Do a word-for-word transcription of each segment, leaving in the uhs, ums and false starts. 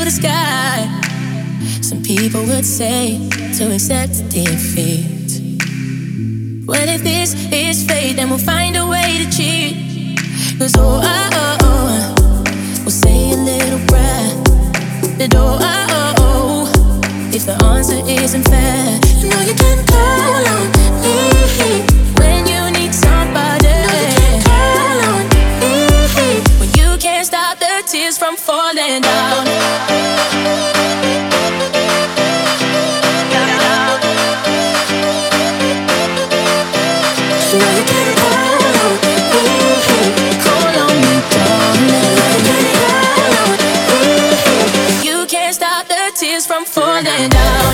the sky. Some people would say to accept defeat. Well, if this is fate, then we'll find a way to cheat. Cause oh, oh, oh, oh, we'll say a little prayer. But oh, oh, oh, if the answer isn't fair, you know you can call on me when you need somebody. You call on me when you can't stop the tears from falling down. You know you can call on me, call on me, darling. You can't stop the tears from falling down.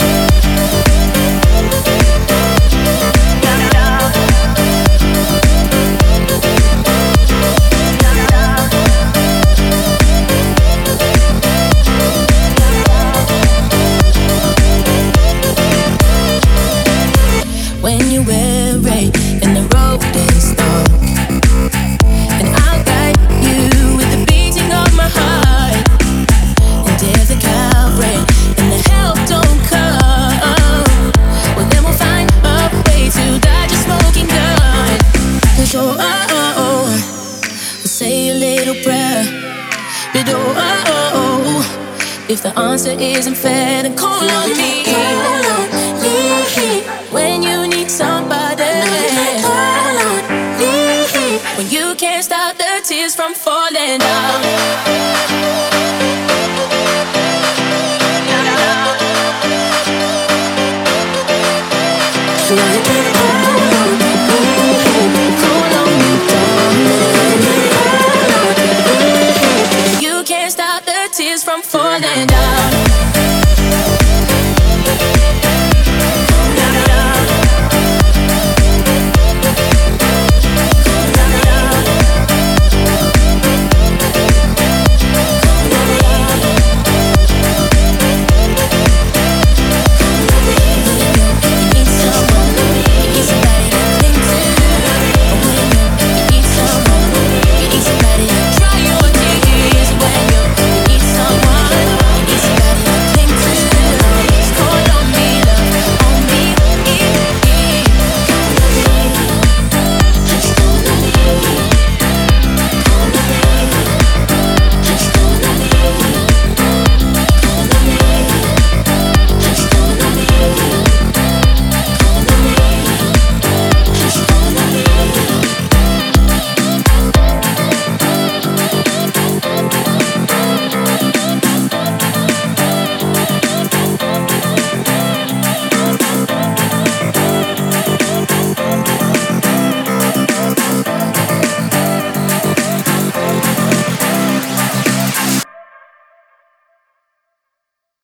When you're weary and the road is dark, and I'll guide you with the beating of my heart. And if the Calvary and the help don't come, well then we'll find a way to dodge a smoking gun. Cause oh, oh, oh, oh, we'll say a little prayer. But oh, oh, oh, oh, if the answer isn't fair, then call on me. Call on me when you need somebody. Call on me when you can't stop the tears from falling down. You know you can